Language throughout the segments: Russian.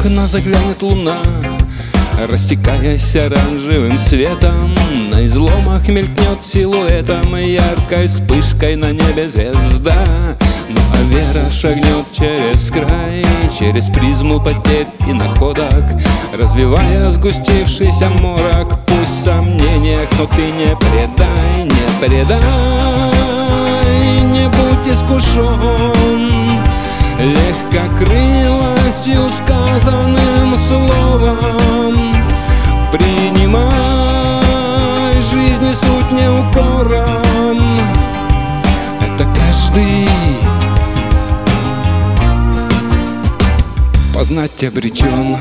окна заглянет луна, растекаясь оранжевым светом. На изломах мелькнет силуэтом яркой вспышкой на небе звезда. Ну а вера шагнет через край, через призму потерь и находок, развивая сгустившийся морок. Пусть в сомнениях, но ты не предай, не предай, не будь искушен легкокрылостью сказанным словом. Принимай жизнь суть не укором. Это каждый познать обречен.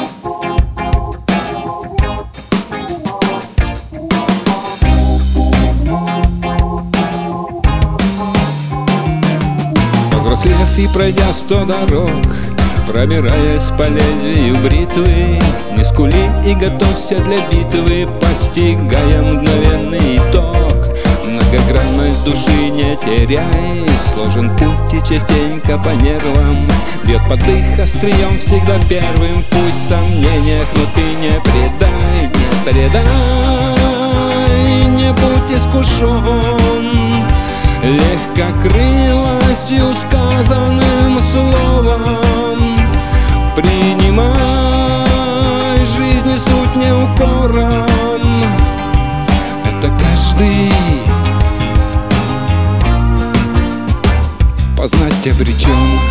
Повзрослев и пройдя 100 дорог, пробираясь по лезвию бритвы, не скули и готовься для битвы, постигая мгновенный итог. Многогранность души не теряй, сложен путь и частенько по нервам, бьет под их острием всегда первым. Пусть в сомнениях, но ты не предай, не предай, не будь искушен легкокрылостью сказанным словом. Принимай жизнь суть не укором. Это каждый познать обречен.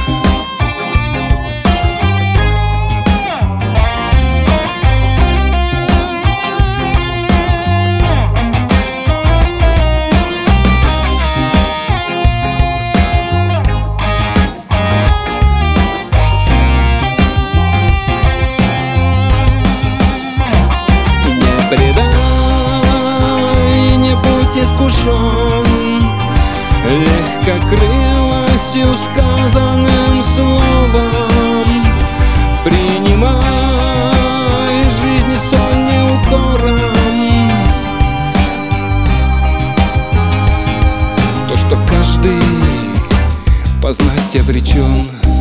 Предай, не будь искушен легкокрылостью сказанным словом. Принимай жизнь сон не укором. То, что каждый познать обречен.